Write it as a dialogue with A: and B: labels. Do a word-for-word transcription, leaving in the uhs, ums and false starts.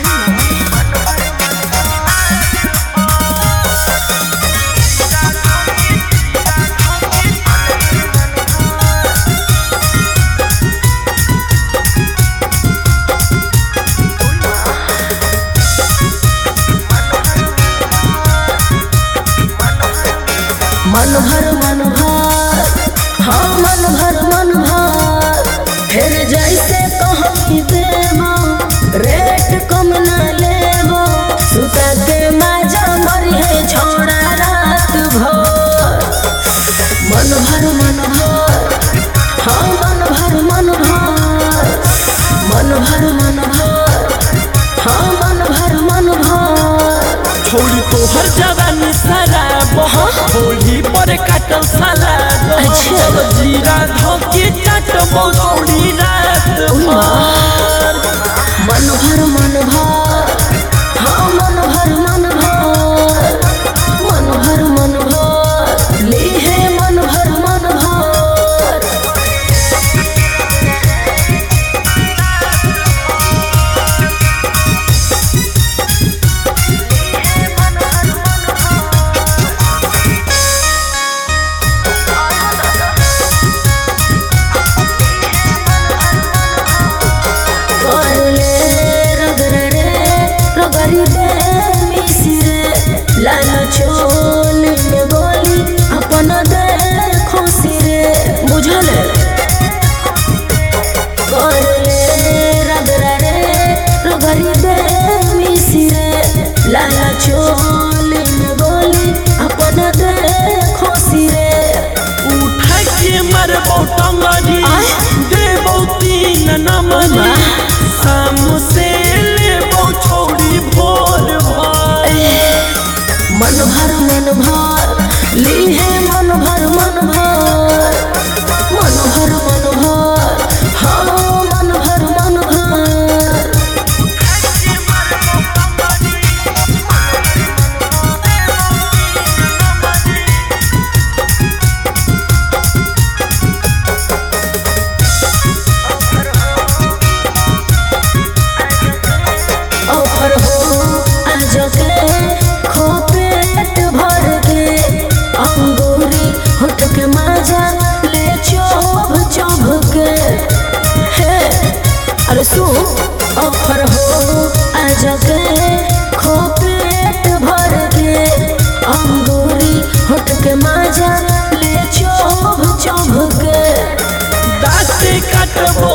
A: मन भर मन भर हाँ मन भर मन भर फिर जैसे कहीं देवो रेट कम न लेवो सुता के मजा मरी है छोड़ा रात भर। मन भर मन भर हाँ मन भर मन भर मन भर मन भर हाँ मन भर मन भर।
B: छोड़ी तोहर जवानी सारा होली पर काटल साला जीरा धोके चाट बौड़ी रात भर।
A: मन भर मन भर हाँ मन भर मन भर मन भर मन भर ले है मन भर मन भर। लाला चोल में बोली अपन देखो सिरे बुझल कर ले रगरा रे रगरी दे मिसिरे। लाला चोल में बोली अपन देखो सिरे
B: उठा के मरबो टंगरी देबो तीन नमनी शाम से लेबो छोड़ी भोर भर।
A: मन भर मन भर ली है मन भर मन भर मन भर मन भर हाँ मन भर मन भर। ऑफर हो आज के खो पेट भर के अंगूरी होठ के मजा ले चोभ चोभ के हे अरे सुन ऑफर हो आज के खो पेट भर के अंगूरी होठ के मजा ले चोभ चोभ के
B: दाँत काटबो